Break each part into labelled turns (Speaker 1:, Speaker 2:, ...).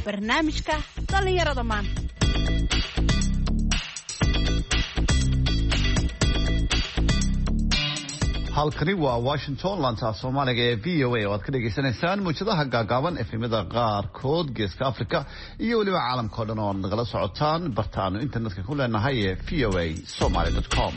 Speaker 1: barnaamijka dhalinyarada maanta.
Speaker 2: halkani waa Washington laanta Soomaaliga ee VOA oo aad ka dhageysanaysaan muujadaha gaagaaban efemada qaarkood geeska Afrika iyo waliba caalamka oo dhan oo nagala socotaan bartaano internetka ku leenahay ee voasomali.com.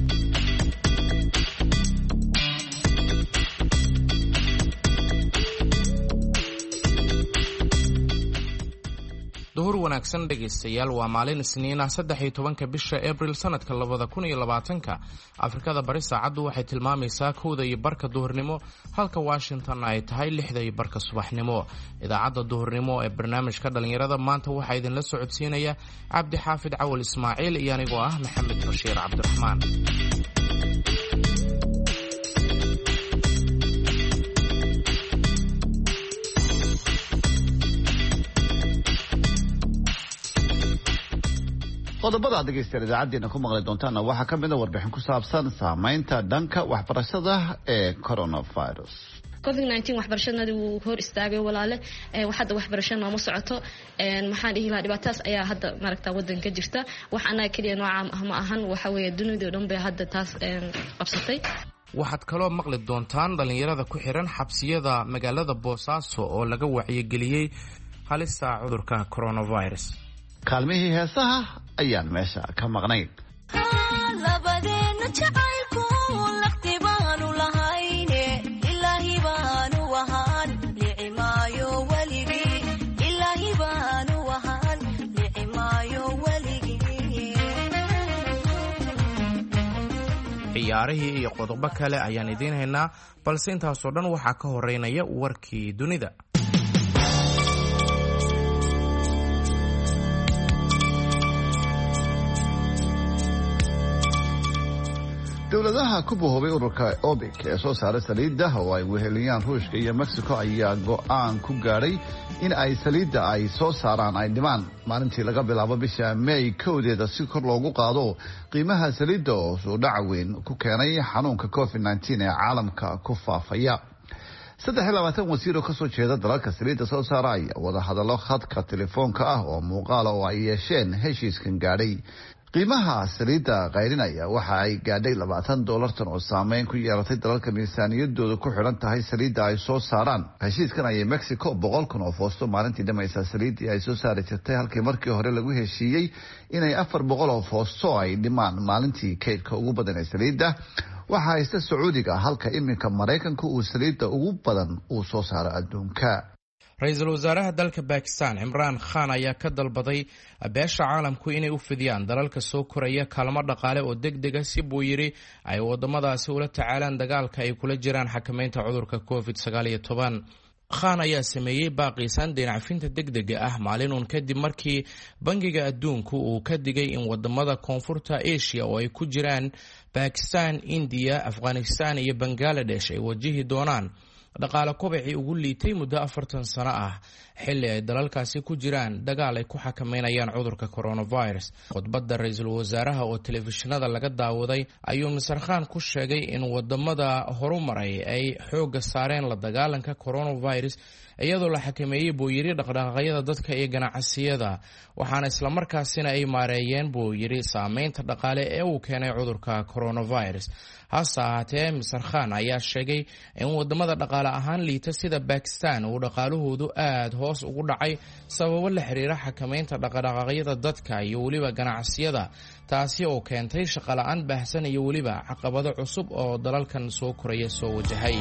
Speaker 3: duhur wanaagsan dhegeystayaal waa maalin isniina 13 bisha April sanadka 2020 Afrikada bari saacadu waxay tilmaamaysaa 1:00 duhurnimo halka Washington ay tahay 6:00 subaxnimo. Idaacada duhurnimo ee barnaamijka dhalinyarada maanta waxa idin la socodsiinaya Cabdi Xaafid Cawal Ismaaciil iyo anigoo ah Maxamed Bashiir Cabdiraxmaan.
Speaker 2: qodobada dhegeystayaal idaacadeena ku maqli doontaana waxaa ka mid ah warbixin ku saabsan saameynta dhanka waxbarashada ee coronavirus.
Speaker 4: COVID-19 waxbarashadii wuu hor istaagay walaale hadda waxbarashada ma socoto maxaan dhihi lahaa dhibaataas ayaa hadda maaragta wadanka jirta wax anaga kaliya nooca ma ahan waxa weeye dunida oo dhan bay hadda taas qabsatay.
Speaker 3: waxaad kaloo maqli doontaan dhalinyarada ku xiran xabsiyada magaalada Boosaaso oo laga wacyigeliyay halista cudurka coronavirus.
Speaker 2: kaalmihii heesaha ayaan meesha ka maqnayn.
Speaker 5: labadeena jacaylku laqtibaanu lahayne ilaahi baanu wahaan nicmaayo waligii ilaahi baanu wahaan nicmaayo waligii.
Speaker 3: ciyaarihii iyo qodobo kale ayaan idiin haynaa balse intaasoo dhan waxaa ka horeynaya warkii dunida.
Speaker 2: dowladaha ku boobay ururka OPEC ee soo saaray saliidda oo ay weheliyaan Ruushka iyo Mexico ayaa go'aan ku gaaray in ay saliidda ay soo saaraan ay dhimaan maalintii laga bilaabo bisha May 1 si kor loogu qaado qiimaha saliidda oo soo dhac weyn ku keenay xanuunka COVID-19 ee caalamka ku faafaya. 23 wasiir oo ka soo jeeda dalalka saliidda soo saaraya wada hadallo khadka telefoonka ah oo muuqaal oo ay yeesheen heshiiskan gaadhay. qiimaha saliidda qayrinaya waxa ay gaadhay $20 tan oo saameyn ku yeelatay dalalka miisaaniyadooda ku xiran tahay saliidda ay soo saaraan. heshiiskan ayay Mexico 100,000 oo foosto maalintii dhamaysa saliiddii ay soo saari jirtay halkii markii hore lagu heshiiyey inay 400 oo foosto ay dhimaan maalintii kaydka ugu badan ee saliidda. waxa haysta Sacuudiga halka iminka Mareykanku uu saliidda ugu badan uu soo saaro adduunka.
Speaker 3: Ra'iisul Wasaaraha dalka Pakistan Imran Khan ayaa ka dalbaday beesha caalamku inay u fidiyaan dalalka soo koraya kaalmo dhaqaale oo degdeg ah si buu yiri ay wadamadaasi ula tacaalaan dagaalka ay kula jiraan xakameynta cudurka COVID-19. Khan ayaa sameeyay baaqiisan dhinacfinta degdega ah maalinun kadib markii bangiga adduunku uu ka digay in wadamada koonfurta Asia oo ay ku jiraan Pakistan, India, Afghanistan iyo Bangladesh ay wajihi doonaan dhaqaale kobci ugu liitay muddo 40 sano ah xilli ay dalalkaasi ku jiraan dagaal ay ku xakameynayaan cudurka coronavirus. khudbadda ra'iisul wasaaraha oo telefishinada laga daawaday ayuu Mr. Khan ku sheegay in wadamada horumaray ay xooga saareen la dagaalanka coronavirus iyadoo la xakameeyay buu yiri dhaqdhaqaaqyada dadka iyo ganacsiyada waxaana isla markaasina ay maareeyeen buu yiri saameynta dhaqaale ee uu keenay cudurka coronavirus. hase ahaatee Mr. Khan ayaa sheegay in wadamada dhaqaale ahaan liita sida Pakistan uu dhaqaalahoodu aad hoos ugu dhacay sababo la xiriira xakameynta dhaqdhaqaaqyada dadka iyo waliba ganacsiyada taasi oo keentay shaqo la'aan baahsan iyo waliba caqabado cusub oo dalalkan soo koraya soo wajahay.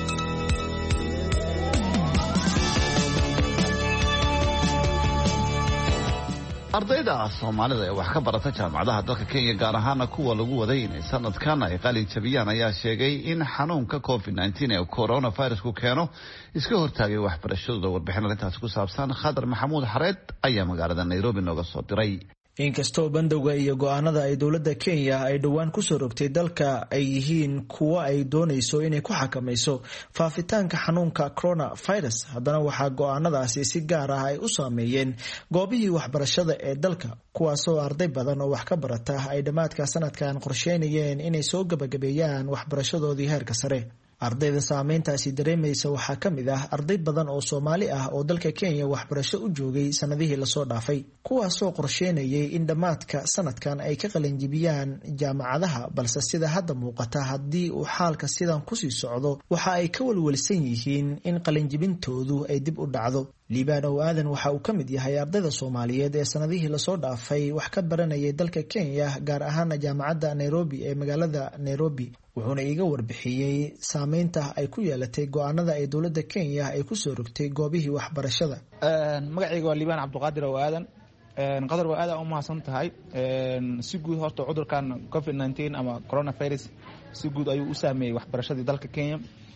Speaker 2: ardayda Soomaalida ee wax ka barata jaamacadaha dalka Kenya gaar ahaan kuwa lagu waday in sanadkan ay qalin jabiyaan ayaa sheegay in xanuunka COVID-19 ee coronavirus ku keeno iska hortaagay waxbarashadooda. warbixin arrintaas ku saabsan Khadar Maxamuud Xareed ayaa magaalada Nairobi nooga soo diray.
Speaker 6: inkastoo bandowga iyo go'aanada ay dowladda Kenya ay dhawaan ku soo rogtay dalka ay yihiin kuwa ay doonayso inay ku xakamayso faafitaanka xanuunka coronavirus, haddana waxaa go'aanadaasi si gaar ah ay u saameeyeen goobihii waxbarashada ee dalka, kuwaasoo arday badan oo wax ka barata ay dhammaadka sanadkan qorsheynayeen inay soo gabagabeeyaan waxbarashadoodii heerka sare. ardayda saameyntaasi dareemaysa waxaa ka mid ah arday badan oo Soomaali ah oo dalka Kenya waxbarasho u joogay sanadihii la soo dhaafay kuwaasoo qorsheynayay in dhammaadka sanadkan ay ka qalinjibiyaan jaamacadaha balse sida hadda muuqata haddii uu xaalka sidan kusii socdo waxa ay ka walwalsan yihiin in qalinjibintoodu ay dib u dhacdo. Liibaan oo aadan waxa uu ka mid yahay ardayda Soomaaliyeed ee sanadihii la soo dhaafay wax ka baranayay dalka Kenya gaar ahaan jaamacadda Nairobi ee magaalada Nairobi wuxuuna iga warbixiyay saameynta ay ku yeelatay go'aanada ay dowladda Kenya ay ku soo rogtay goobihii waxbarashada.
Speaker 7: magacayga waa Liibaan Cabduqaadir oo aadan qadar waa aad u mahadsan tahay si guud horta cudurkan COVID-19 ama coronavirus si guud ayuu u saameeyay waxbarashadii dalka Kenya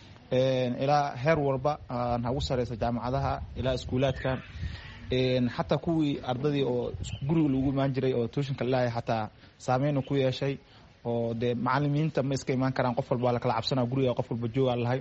Speaker 7: ilaa heer walba aan ugu sareysa jaamacadaha ilaa iskuulaadka xataa kuwii ardadii oo guriga lagu imaan jiray oo tuushinka ilaahay xataa saameyn ku yeeshay oo de macallimiinta ma iska imaan karaan qof walba la kala cabsanaa guriga qof walba jooga lahay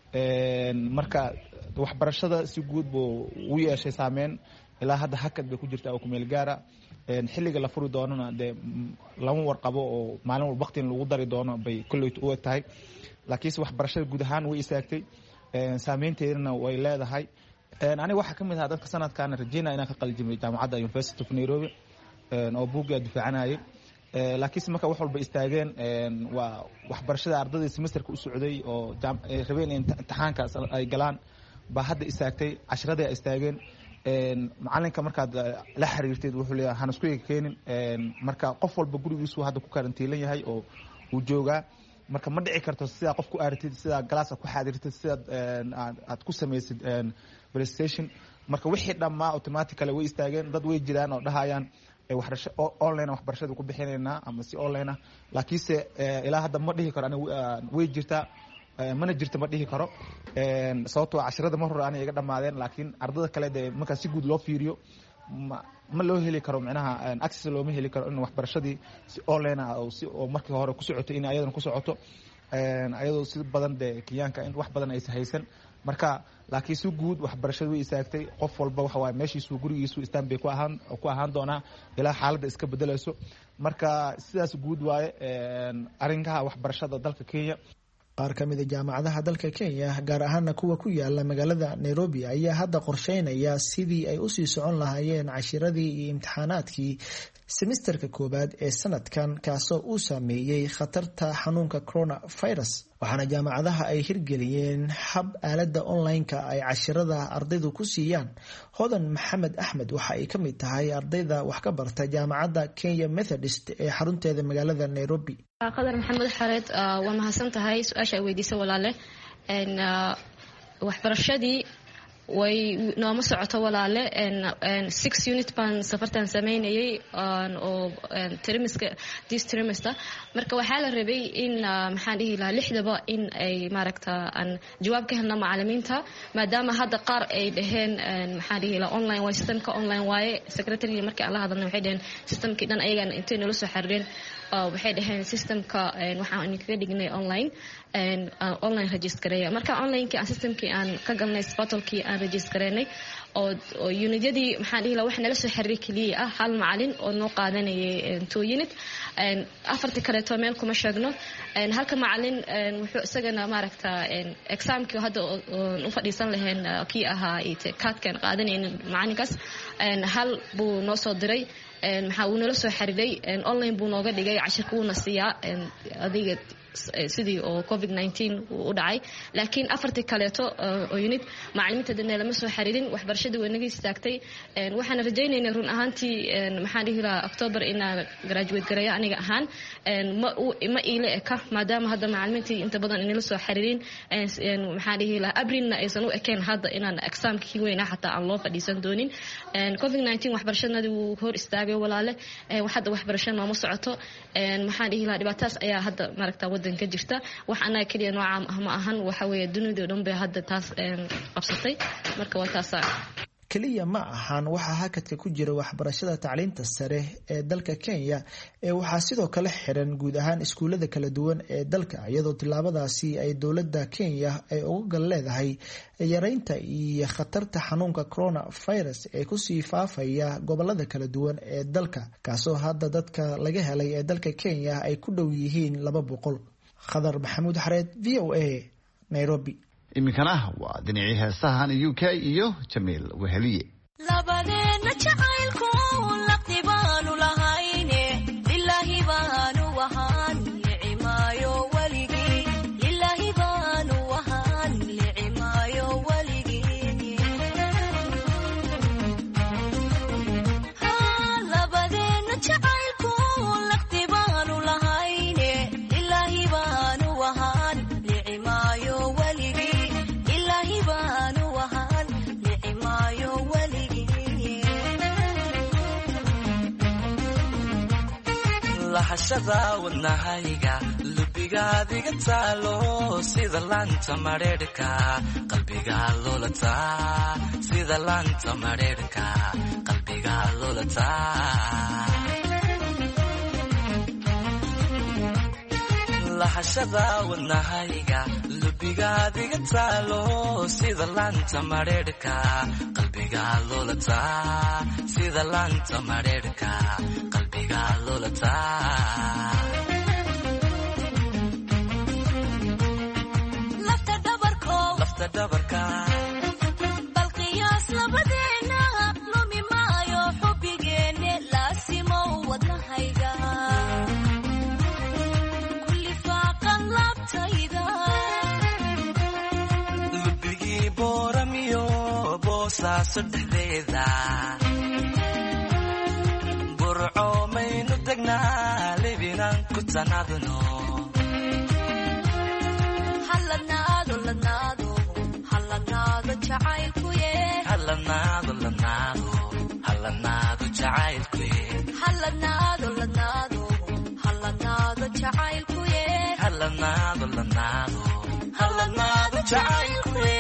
Speaker 7: marka waxbarashada si guud buu u yeeshay saameyn ilaa hadda hakad bay ku jirtaa oo ku meel gaara xilliga la furi doonana de lama warqabo oo maalin walba waqti lagu dari doono bay kulleeytu u tahay laakiin waxbarashada guud ahaan way istaagtay saameynteedana way leedahay aniga waxa kamid ah dadka sanadkan rajeynaa inaan ka qalinjibay jaamacadda University of Nairobi oo buuga difaacanayay laakiin marka wax walba istaageen waa waxbarashada ardayda semesterka u socday oo rabeen imtixaanka ay galaan ba hadda istaagtay casharada ay istaageen macalinka markaad la xiriirteed wuxuu leeyahay han isku keenin marka qof walba gurigiisu hadda ku karantiilan yahay oo uu joogaa marka ma dhici karto sida qof ku aartid sida galaaska ku xaadirtid sida aad ku sameeysid PlayStation marka wixii dhammaa automatically way istaageen dad way jiraan oo dhahayaan waxbarasho online waxbarashada ku bixinayna ama si online laakiinse ilaa hadda ma dhihi karo aniga way jirtaa mana jirto ma dhihi karo sababtoo casharada mar hore aniga iga dhamaadeen laakiin ardada kale de marka si guud loo fiiriyo ma loo heli karo macnaha access loo ma heli karo in waxbarashadii si online ah oo markii hore ku socotay in ayadana ku socoto ayadoo si badan de Kenyaanka in wax badan ay haysan marka laakiin si guud waxbarashadu way istaagtay qof walba waxa waa meeshiisu gurigiisu istaan bay ku ahaan doonaa ilaa xaaladda iska bedelayso marka sidaas guud waaye arrinka waxbarashada dalka Kenya.
Speaker 6: qaar ka mid ah jaamacadaha dalka Kenya gaar ahaan kuwa ku yaala magaalada Nairobi ayaa hadda qorsheynaya sidii ay u sii socon lahaayeen cashiradii iyo imtixaanaadkii semesterka koobaad ee sanadkan kaasoo uu saameeyay khatarta xanuunka coronavirus waxaana jaamacadaha ay hirgeliyeen hab aalada online-ka ay cashirada ardaydu ku siiyaan. Hodan Maxamed Axmed waxa ay ka mid tahay ardayda wax ka barta jaamacadda Kenya Methodist ee xarunteeda magaalada Nairobi.
Speaker 4: qadar maxamed xareed waa mahadsan tahay su'aasha ay weydiisay walaale waxbarashadii way nooma socoto walaale 6 unit baan safartan sameynayay oo trimester marka waxaa la rabay in maxaan dhihi lahaa lixdaba in ay maaragta aan jawaab ka helno macallimiinta maadaama hadda qaar ay dhaheen maxaan dhihi lahaa online way systemka online waaye secretary markii aan la hadalnay waxay dhaheen systemkii dhan ayagana intay nala soo xiriireen waxay dhaheen systemka waxaan kaga dhignay online registereeya marka online-kii aan systemkii aan ka galnay portalkii aan registereynay oo unityadii maxaan dhihi lahaa wax nala soo xiriir kaliya ah hal macallin oo noo qaadanayay 2 unit afartii kaleeto meel kuma sheegno halka macallin wuxuu isagana maaragta examkii hadda u fadhiisan lahayn kii ahaa kaadkan qaadanayna macalinkaas hal buu noo soo diray maxaa uu nala soo xiriiray online buu nooga dhigay cashirka uuna siiyaa adiga sidii oo COVID-19 u dhacay laakiin afartii kaleeto oo unit macallimiinta dadna lama soo xiriirin waxbarashadii way naga istaagtay waxaan rajaynaynaa run ahaantii maxaan dhihi lahaa October inaan graduate gareeyo aniga ahaan ma iile eka maadaama hadda macallimiintii inta badan inala soo xiriirin maxaan dhihi lahaa Aprilna aysan u ekeen hadda inaan examkii weyna xataa aan loo fadhiisan doonin COVID-19 waxbarashadii wuu hor istaagay walaale hadda waxbarasho nooma socoto maxaan dhihi lahaa dhibaataas ayaa hadda maaragta wadanka jirta wax anaga kaliya noocaam ah ma ahan waxa weeye dunida dhan bay hadda taas qabsatay marka waa taas
Speaker 6: kaliya ma ahan waxa hakadka ku jira waxbarashada tacliinta sare ee dalka Kenya ee waxa sidoo kale xiran guud ahaan iskuulada kala duwan ee dalka iyadoo tilaabadaasi ay dowladda Kenya ay ugu gal leedahay yareynta iyo khatarta xanuunka coronavirus ee ku sii faafaya gobolada kala duwan ee dalka kaasoo hadda dadka laga helay ee dalka Kenya ay ku dhow yihiin 200. Khadar Maxamuud Xareed VOA Nairobi.
Speaker 2: iminkana waa dhinacii heesahan UK iyo Jamiil Weheliye.
Speaker 5: labadeena jacaylku laqtibaanu lahayne lillahi baanu wahaan licimaayo waligii lillahi baanu wahaan licimaayo waligii labadeena jacaylku laqtibaanu lahayne lillahi baanu wahaan licimaayo waligii lillahi baanu wahaan licimaayo
Speaker 8: lahashada wadnahayga lubigaadiga taalo sida laanta mareerka qalbiga lolata sida laanta mareerka qalbiga lolata lahashada wadnahayga lubigaadiga taalo sida laanta mareerka qalbiga lolata sida laanta mareerka qalbiga lolata lafta dhabarka
Speaker 5: bal qiyaas labadeena lumi maayo xubbigeenne laasimo wadnahayga kulli faaqan laabtayda
Speaker 8: lubigii booramiyo boosaaso dhexdeeda burco maynu degnaa libinaan ku tanaadno
Speaker 5: halanaado lanaado halanaado jacaylkuye
Speaker 8: halanaado lanaado halanaado jacaylkuye
Speaker 5: halanaado lanaado halanaado jacaylkuye
Speaker 8: halanaado lanaado halanaado jacaylkuye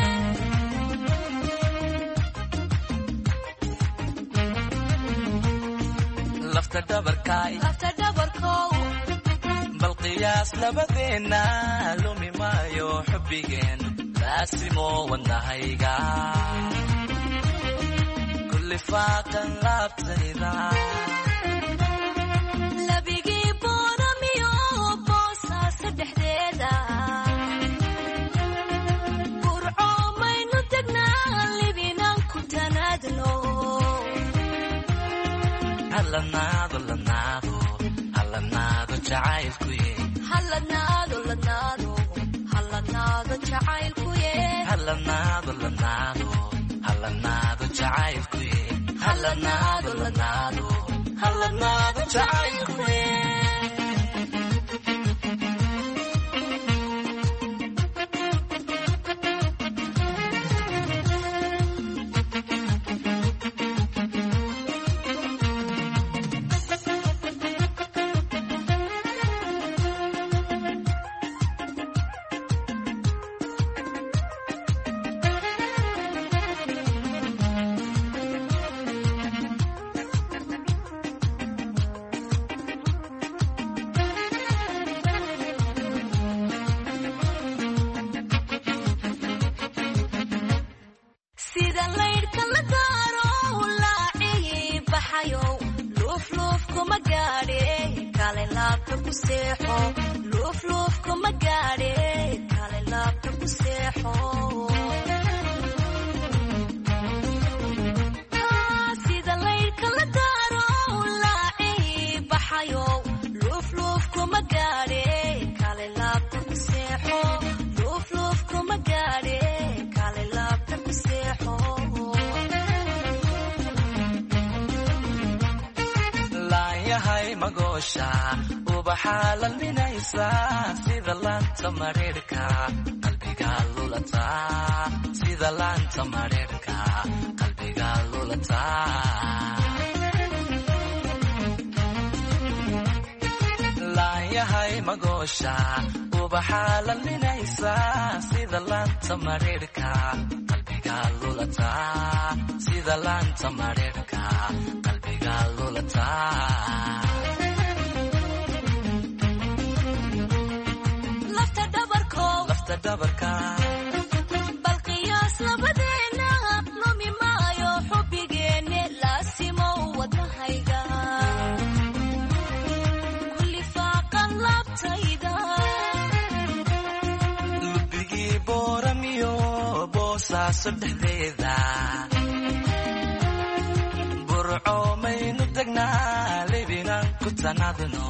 Speaker 8: lafta dhabarkow bal qiyaas labadeena lumi maayo xubbigeen laasimo wadnahayga kulli faaqan laabtayda
Speaker 5: labigii booramiyo boosaaso dhexdeeda burco maynu degnaa libinaan ku tanaadno
Speaker 8: halanaado lanaado halanaado jacaylkuye
Speaker 5: halanaado lanaado halanaado jacaylkuye
Speaker 8: halanaado lanaado halanaado jacaylkuye halanaado lanaado halanaado jacaylkuye
Speaker 5: sida laydhka la daaro laacii baxayo luufluuf kuma gaadhe kale laabta ku seexo luufluuf kuma gaadhe kale laabta ku seexo sida laydhka la daaro laacii baxayo luufluuf kuma gaadhe kale laabta ku seexo luufluuf kuma gaadhe kale laabta ku seexo
Speaker 8: laayahay magoosha ubaxaa lalminaysa sida laanta mareerka qalbiga lulata sida laanta mareerka qalbiga lulata laayahay magoosha ubaxaa lalminaysa sida laanta mareerka qalbiga lulata sida laanta mareerka qalbiga lulata
Speaker 5: lafta dhabarka bal qiyaas labadeena lumi maayo xubbigeenne laasimo wadnahayga kulli faaqan laabtayda
Speaker 8: lubigii boosaaso dhexdeeda burco maynu degnaa libinaan ku tanaadno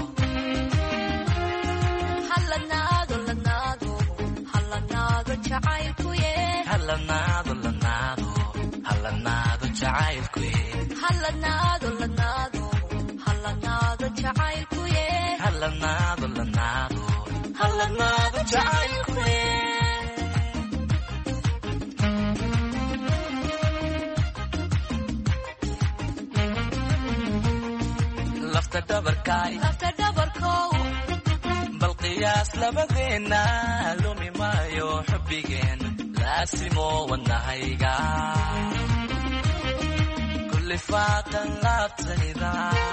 Speaker 5: hallanaado lanaado hallanaado jacaylkuye
Speaker 8: hallanaado lanaado hallanaado jacaylkuye
Speaker 5: hallanaado lanaado hallanaado jacaylkuye
Speaker 8: hallanaado lanaado hallanaado jacaylkuye lafta dhabarkow bal qiyaas labadeena lumi maayo xubbigeen laasimo wadnahayga kulli faaqan laabtayda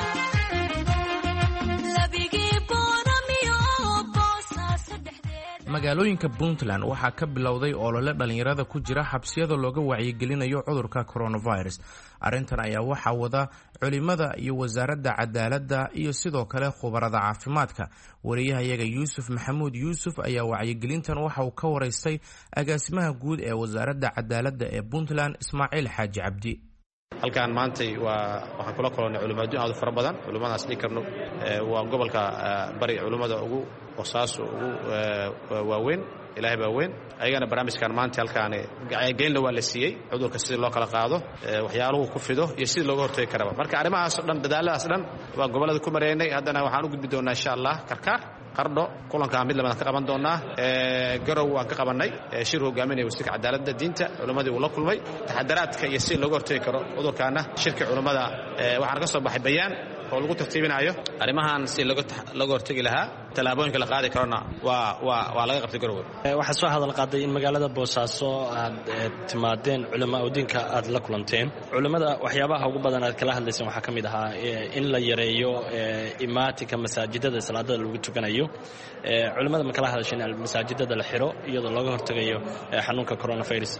Speaker 5: labigii booramiyo boosaaso dhexdeeda.
Speaker 3: magaalooyinka puntland waxaa ka bilowday olole dhallinyarada ku jira xabsiyada looga wacyigelinayo cudurka coronavirus. arrintan ayaa waxaa wada culimada iyo wasaaradda cadaaladda iyo sidoo kale khubarada caafimaadka. wariyahayaga yuusuf maxamuud yuusuf ayaa wacyigelintan waxa uu ka waraystay agaasimaha guud ee wasaaradda cadaaladda ee puntland ismaaciil xaaji cabdi.
Speaker 9: halkaan maantay waxaan kula kulannay culimaaddin aad u fara badan. culimmadaas dhigi karno waa gobolka bari culimmada ugu boosaaso ugu waaweyn, ilaahay baa weyn. ayagana barnaamijkan maanta halkaan gelinna waa la siiyey cudurka sidii loo kala qaado, waxyaaluhu ku fido iyo sidii looga hortagi karaba. marka arrimahaasoo dhan dadaaladaas dhan waa gobollada ku mareynay. haddana waxaan u gudbi doonnaa insha allah karkaar qardho kulankaa mid labaad ka qaban doonaa. garow waan ka qabannay shir hogaaminaya wasiirka cadaaladda diinta culimmadii uu la kulmay taxadaraadka iyo sidii looga hortagi karo cudurkaana. shirka culimmada waxaana ka soo baxay bayaan oo lagu tartiibinayo arrimahan si looga hortagi lahaa, tallaabooyinka la qaadi karona waa laga qabtay garowe.
Speaker 10: waxaa soo hadal qaaday in magaalada boosaaso aad timaadeen culamaa udiinka aad la kulanteen. culimmada waxyaabaha ugu badan aad kala hadlayseen waxaa ka mid ahaa in la yareeyo imaatinka masaajidada salaadada lagu tukanayo. culimmada ma kala hadasheen masaajidada la xiro iyadoo looga hortagayo xanuunka coronavirus?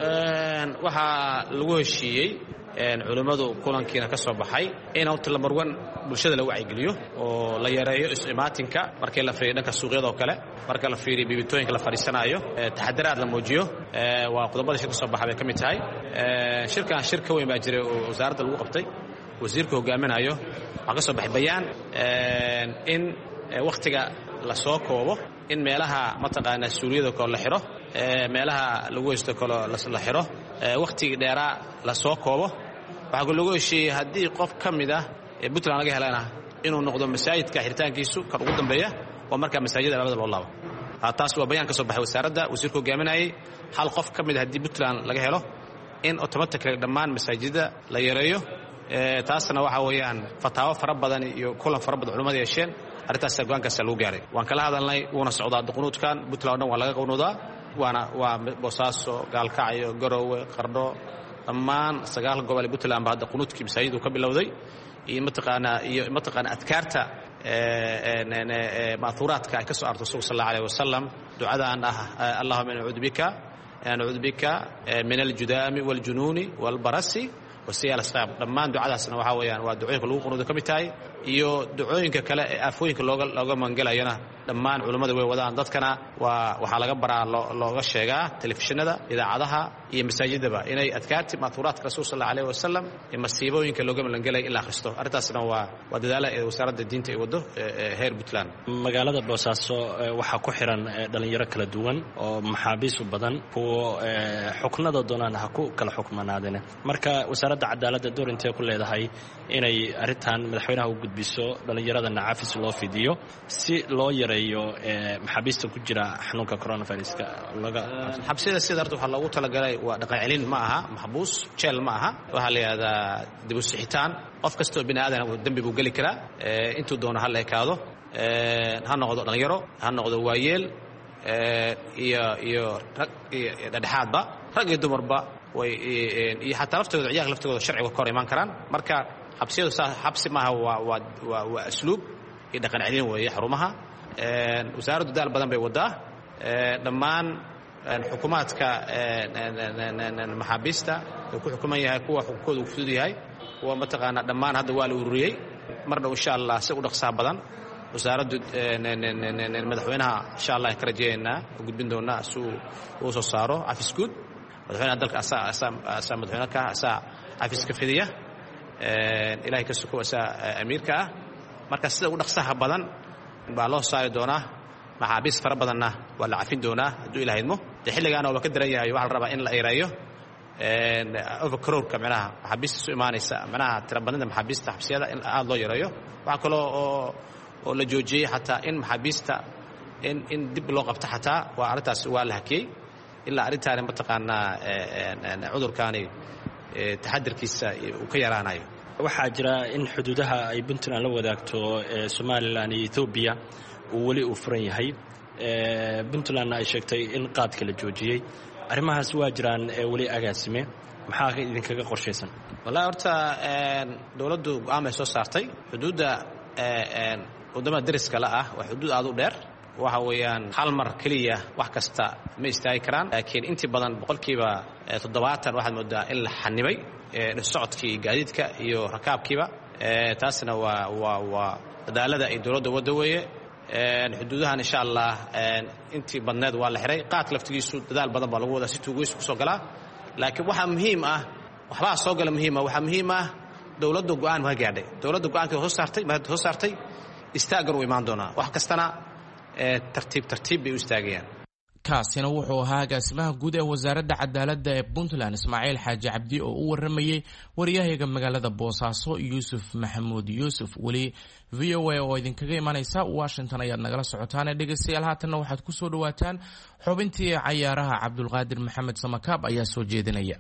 Speaker 9: waxaa lagu heshiiyey culimmadu kulankiina ka soo baxay in horta lamarwan bulshada lagu wacyigeliyo oo la yareeyo is-imaatinka markii la fiiriyo dhanka suuqyada oo kale, marka la fiiriyo biibitooyinka la fadhiisanaayo, taxadaraad la muujiyo. waa qodobada shir ka soo baxa bay ka mid tahay. shirkan shir ka weyn baa jiray oo wasaaradda lagu qabtay, wasiirka hogaaminayo. waxaa ka soo baxay bayaan in wakhtiga la soo koobo, in meelaha mataqaanaa suuliyada kale la xiro, meelaha lagu haysto kale la xiro, wakhtigii dheeraa la soo koobo. waxaa lagu heshiiyey haddii qof ka mid ah ee puntland laga helana inuu noqdo masaajidka xiritaankiisu kan ugu dambeeya oo markaa masaajida labada loo laabo. taas waa bayaan ka soo baxay wasaaradda wasiirka hogaaminayay. hal qof ka mid haddii puntland laga helo in automatically dhammaan masaajidda la yareeyo. taasna waxa weeyaan fataawo fara badan iyo kulan fara badan culimmada yeesheen. arrintaas go'aankaas lagu gaaray. waan kala hadalnay, wuuna socdaa qunuudkan. puntland dhan waa laga qunuudaa, waa boosaaso, gaalkacyo, garowe, qardho, dhammaan 9 gobol ee puntland ba hadda qunuudkii masaajiddu ka bilowday. iyo mataqaana adkaarta ma'thuuraadka ay ka soo arto rasuulka sallallahu alayhi wasallam. ducadaan allahumma nacuudu bika min aljudaami waljunuuni walbarasi wasiyaal asqaab. dhammaan ducadaasna waxaa weeyaan waa ducooyinka lagu qunuudo ka mid tahay, iyo ducooyinka kale ee aafooyinka looga mangelayana dhammaan culimmada way wadaan. dadkana waxaa laga baraa looga sheegaa telefishinada, idaacadaha iyo masaajidaba inay adkaarti ma'thuuraadka rasuul sallallahu alayhi wasallam ee masiibooyinka looga magangelay in la akhristo. arrintaasna waa dadaala ee wasaaradda diinta ay waddo heer puntland.
Speaker 10: magaalada boosaaso waxaa ku xiran dhalinyaro kala duwan oo maxaabiis u badan, kuwa xuknada doonaan ha ku kala xukmanaadeen. marka wasaaradda cadaaladda door intee ku leedahay inay arrintan madaxweynaha u gudbiso dhallinyaradana cafis loo fidiyo si loo yareeyo maxaabiista ku jira xanuunka coronaviruska?
Speaker 9: xabsiyada sida horta waxaa loogu talagalay waa dhaqan celin, ma aha maxbuus, jeel ma aha. waxaa la yidhahdaa dib u sixitaan. qof kastoo bini aadan dembi buu geli karaa, intuu doono ha la ekaado, ha noqdo dhallinyaro, ha noqdo waayeel, iyo rag iyo dhexdhexaadba, rag iyo dumarba iyo xataa laftooda ciyaarka laftooda sharciga ka hor imaan karaan. marka xabsiyadu xabsi maaha, waa asluub iyo dhaqan celin weeye xarumaha. wasaaraddu daal badan bay waddaa. dhammaan xukuumaadka maxaabiista uu ku xukuman yahay, kuwa xukunkooda uu fudud yahay, kuwa mataqaanaa dhammaan hadda waa la ururiyey. marna insha allah si u dhaqsaha badan wasaaraddu madaxweynaha insha allah ka rajeeyaynaa u gudbin doonaa si uu soo saaro cafis guud. madaxweynaha dalka asaa madaxweyne ka asaa xafiiska fidiya ilaahay ka suko asaa amiirka ah marka sida ugu dhaqsaha badan baa loo saari doonaa maxaabiis fara badanna waa la cafin doonaa hadduu ilaah idmo dee xilligaana waa ka daran yahay waxaa la rabaa in la ereeyo overcrowdka micnaha maxaabiista isu imaanaysa micnaha tirabadnida maxaabiista xabsiyada in aada loo yareeyo waxaa kaloo oo la joojiyey xataa in maxaabiista in dib loo qabto xataa waa arrintaas waa la hakiyey ilaa arrintaani mataqaanaa cudurkaani taxadirkiisa uu ka yaraanayo
Speaker 10: waxaa jira in xuduudaha ay puntland la wadaagto somalilan iyo ethoobiya uu weli uu furan yahay puntlandna ay sheegtay in qaadka la joojiyey arrimahaas waa jiraan weli agaasime maxaa idinkaga qorshaysan
Speaker 9: wallahi horta dowladdu go'aan bay soo saartay xuduudda waddamada dariska la ah waa xuduud aad u dheer waxa weeyaan hal mar keliya wax kasta ma istaagi karaan laakiin intii badan boqolkiiba 70 waxaad moodaa in la xanibay socodkii gaadiidka iyo rakaabkiiba taasna waa dadaalada ay dowladda wadda weeye xuduudahan insha allah intii badneed waa la xiray qaadka laftigiisu dadaal badan baa lagu wadaa si tuugeysu kusoo galaa laakiin waxaa muhiim ah waxbaa soo gala muhiima waxaa muhiim ah dowladda go'aan ma gaadhay dowladda go'aankii soo saartay istaagan uu imaan doonaa wax kastana tartiib bay u istaagayaan
Speaker 3: kaasina wuxuu ahaa agaasimaha guud ee wasaaradda cadaaladda ee puntland ismaaciil xaaji cabdi oo u waramayey waryahayaga magaalada boosaaso yuusuf maxamuud yuusuf weli v o a oo idinkaga imanaysa washington ayaad nagala socotaan dhegaystayaal haatanna waxaad ku soo dhawaataan xubintii cayaaraha cabdulqaadir maxamed samakaab ayaa soo jeedinaya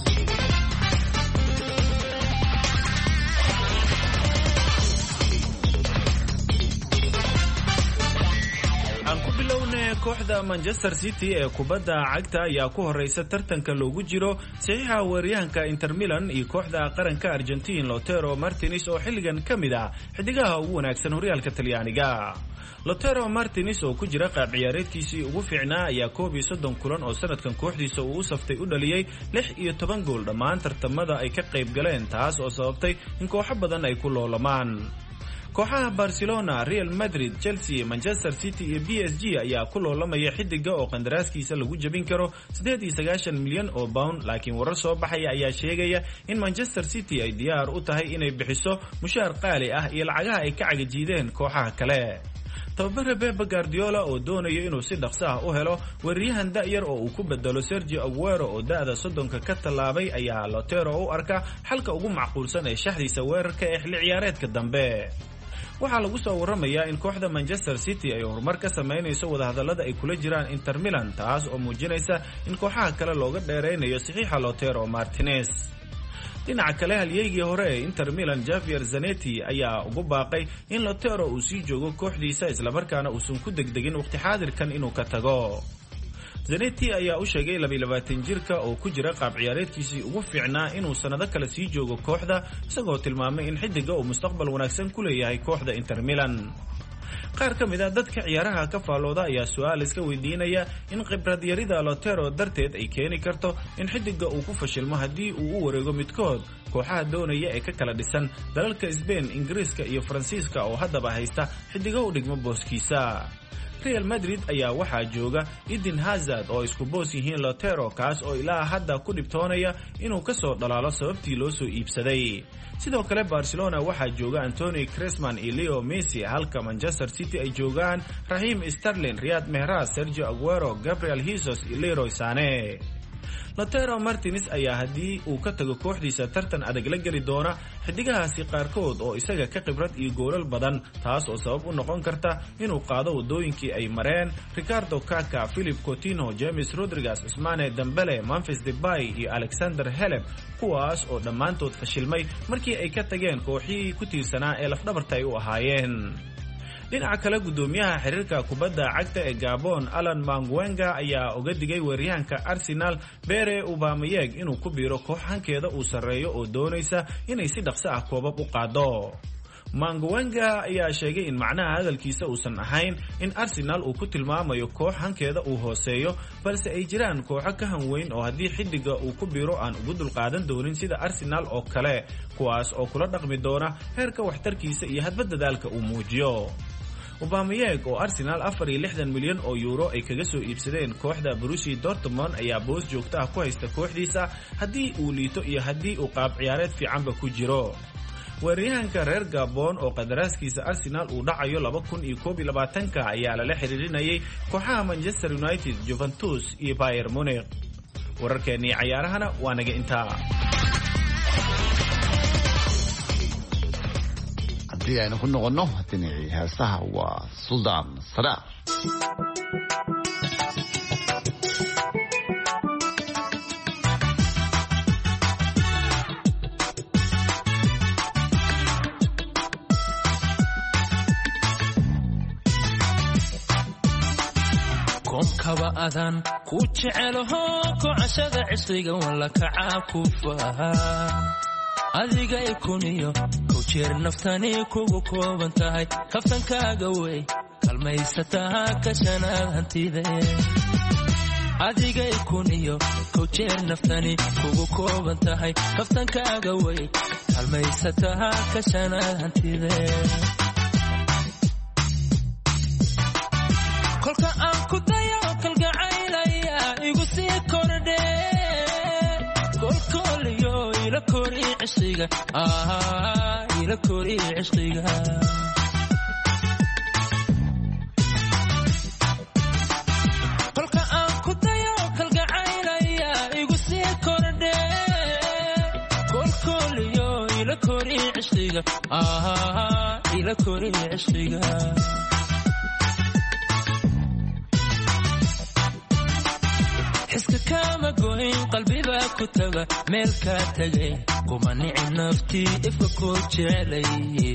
Speaker 11: kooxda Manchester City ee kubadda cagta ayaa ku horeysa tartanka loogu jiro saxiixa weeraryahanka Inter Milan iyo kooxda qaranka Argentine Lautaro Martinez oo xilligan kamid ah xidigaha ugu wanaagsan horyaalka Talyaaniga. Lautaro Martinez oo ku jira qaab ciyaareedkiisii ugu fiicnaa ayaa 31 kulan oo sanadkan kooxdiisa uu u saftay u dhaliyay 16 gool dhammaan tartamada ay ka qayb galeen taas oo sababtay in kooxo badan ay ku loolamaan. kooxaha Barcelona, Real Madrid, Chelsea, Manchester City iyo PSG ayaa ku loolamaya xidiga oo qandaraaskiisa lagu jabin karo 89 milyan oo pound laakiin warar soo baxaya ayaa sheegaya in Manchester City ay diyaar u tahay inay bixiso mushaar qaali ah iyo lacagaha ay ka cagajiideen kooxaha kale. tababare Pep Guardiola oo doonayo inuu si dhaqso ah u helo weeraryahan da'yar oo uu ku bedelo Sergio Aguero oo da'da 30 ka talaabay ayaa Lautaro u arka xalka ugu macquulsan ee shaxdiisa weerarka ee xilli ciyaareedka dambe. waxaa lagu soo waramayaa in kooxda Manchester City ay horumar ka sameynayso wadahadalada ay kula jiraan Inter Milan taas oo muujinaysa in kooxaha kale looga dheereynayo saxiixa Lautaro Martinez. dhinaca kale halyeegii hore ee Inter Milan Javier Zanetti ayaa ugu baaqay in Lautaro uu sii joogo kooxdiisa isla markaana uusan ku degdegin waqti xaadirkan inuu ka tago. Zanetti ayaa u sheegay 22 jirka oo ku jira qaab ciyaareedkiisii ugu fiicnaa inuu sanado kale sii joogo kooxda isagoo tilmaamay in xidiga uu mustaqbal wanaagsan ku leeyahay kooxda Inter Milan. qaar ka mid ah dadka ciyaaraha ka faalooda ayaa su'aal iska weydiinaya in khibrad yarida Lautaro darteed ay keeni karto in xidiga uu ku fashilmo haddii uu u wareego midkood kooxaha doonaya ee ka kala dhisan dalalka Spain, Ingiriiska iyo Faransiiska oo haddaba haysta xidiga u dhigmo booskiisa. Real Madrid ayaa waxaa jooga Eden Hazard oo isku boos yihiin Lautaro kaas oo ilaa hadda ku dhibtoonaya inuu ka soo dhalaalo sababtii loo soo iibsaday. sidoo kale Barcelona waxaa jooga Anthony Griezmann iyo Leo Messi halka Manchester City ay joogaan Raheem Sterling, Riyad Mahrez, Sergio Aguero, Gabriel Jesus iyo Leroy Sané. Lautaro Martinez ayaa haddii uu ka tago kooxdiisa tartan adag la geli doona xidigahaasi qaarkood oo isaga ka khibrad iyo goolal badan taas oo sabab u noqon karta inuu qaado wadooyinkii ay mareen Ricardo Kaka, Philip Coutinho, James Rodriguez, Ousmane Dembele, Memphis Depay iyo Alexander Heleb kuwaas oo dhammaantood fashilmay markii ay ka tageen kooxihii ku tiirsanaa ee lafdhabarta ay u ahaayeen. dhinaca kale gudoomiyaha xiriirka kubadda cagta ee Gabon Alan Mangwenga ayaa uga digay weeraryahanka Arsenal Pierre Aubameyang inuu ku biiro koox hankeeda uu sareeyo oo doonaysa inay si dhaqso ah koobab u qaado. Mangwenga ayaa sheegay in macnaha hadalkiisa uusan ahayn in Arsenal uu ku tilmaamayo koox hankeeda uu hooseeyo balse ay jiraan kooxo ka hanweyn oo haddii xidiga uu ku biiro aan ugu dulqaadan doonin sida Arsenal oo kale kuwaas oo kula dhaqmi doona heerka waxtarkiisa iyo hadba dadaalka uu muujiyo. Aubameyang oo Arsenal 64 milyan oo euro ay kaga soo iibsadeen kooxda Borussia Dortmund ayaa boos joogto ah ku haysta kooxdiisa haddii uu liito iyo haddii uu qaab ciyaareed fiicanba ku jiro. weeraryahanka reer Gabon oo qadaraaskiisa Arsenal uu dhacayo 2021 ayaa lala xiriirinayay kooxaha Manchester United, Juventus iyo Bayern Munich. wararkeennii ciyaarahana waa naga intaa.
Speaker 2: haddii aynu ku noqonno dhinacii heesaha waa Suldaan Saraar.
Speaker 12: kaba adan ku jecelaho kocashada cisriga wala kacaakufa adiga ikuniyo ku jeer naftani kugu kooban tahay kaftankaaga way kalmaysataha ka shanaad hantide adiga ikuniyo ku jeer naftani kugu kooban tahay kaftankaaga way kalmaysataha ka shanaad hantide kolka aan ku dayo kalgacaylaya igu sii kordhe kolkoliyo ila kori cishqiga ila kori cishqiga kolka aan ku dayo kalgacaylaya igu sii kordhe kolkoliyo ila kori cishqiga ila kori cishqiga حسك كما قوين قلبي باكتبه ملكا تغي قمانع نفتي افكو جالي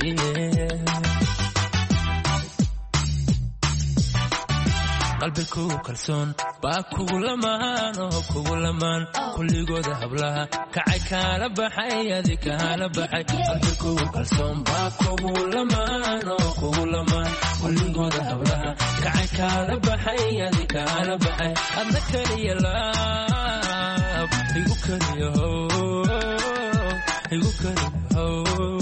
Speaker 12: قلبي كو كلسون باكو لمان كو لمان كل قوده هبلها كعي كان بحي ذيك انا بحي قلبي كو كلسون باكو لمان كو لمان كل قوده هبلها كعي كان بحي ذيك انا بحي اذكر يا لاب يذكر يا هو يذكر هو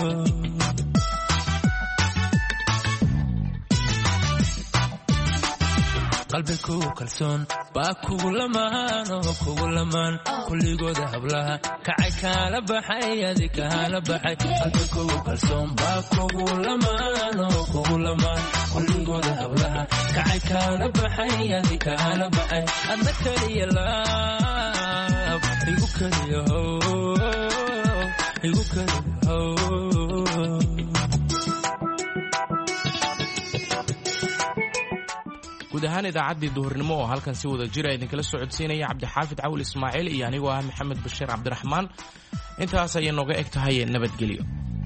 Speaker 12: قلبي كو كلسون باكو لمان كل قوده هبلها كعي كان بحي ذيك انا بحي قلبي كو كلسون باكو لمان كل قوده هبلها كعي كان بحي ذيك انا بحي اذكر يا لاب يذكر يا هو يذكر هو
Speaker 3: guud ahaan idaacaddii duhurnimo oo halkan si wada jira idinkala soo codsiinaya Cabdixaafid Cawl Ismaaciil iyo anigoo ah Maxamed Bashiir Cabdiraxmaan. intaas ayay nooga eg tahay nabadgelyo.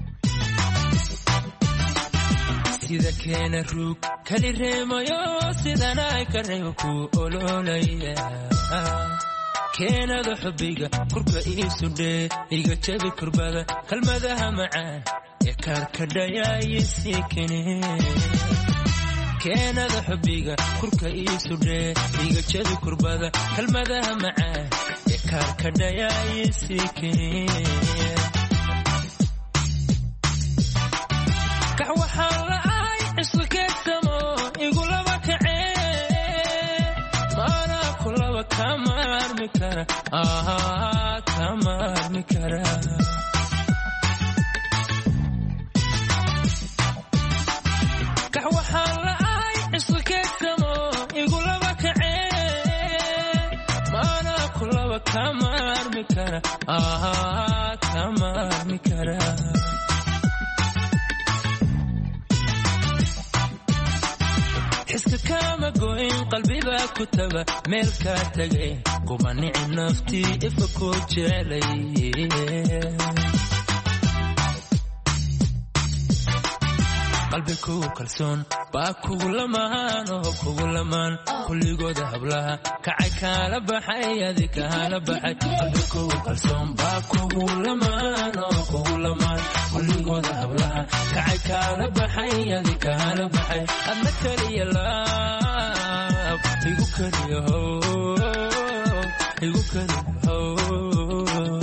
Speaker 12: sida keena ruug kali reemayo sidana ay ka reebo ku ololaya keenada xubbiga kurka iisu dhee iga jabi kurbada kalmadaha macaan ee karkadhaya siikinee keenada xubbiga kurka iisu dhee iga jabi kurbada kalmadaha macaan ee karkadhaya siikinee kax waxaa la ahay ciskeedkamo igu laba kacee maana kulaba kama armi kara kama armi kara kax waxaa la ahay ciskeedkamo igu laba kacee maana kulaba kama armi kara kama armi kara حسك كما قوين قلبي باكتبه ملكا تغي قمانع نفتي افكو جالي قلبي كو كلسون باكو لمان كل قوده هبلها كعي كان بحي ذيك انا بحي قلبي كو كلسون باكو لمان كل قوده هبلها كعي كان بحي ذيك انا بحي اذكر يا لاب يذكر يا هو يذكر هو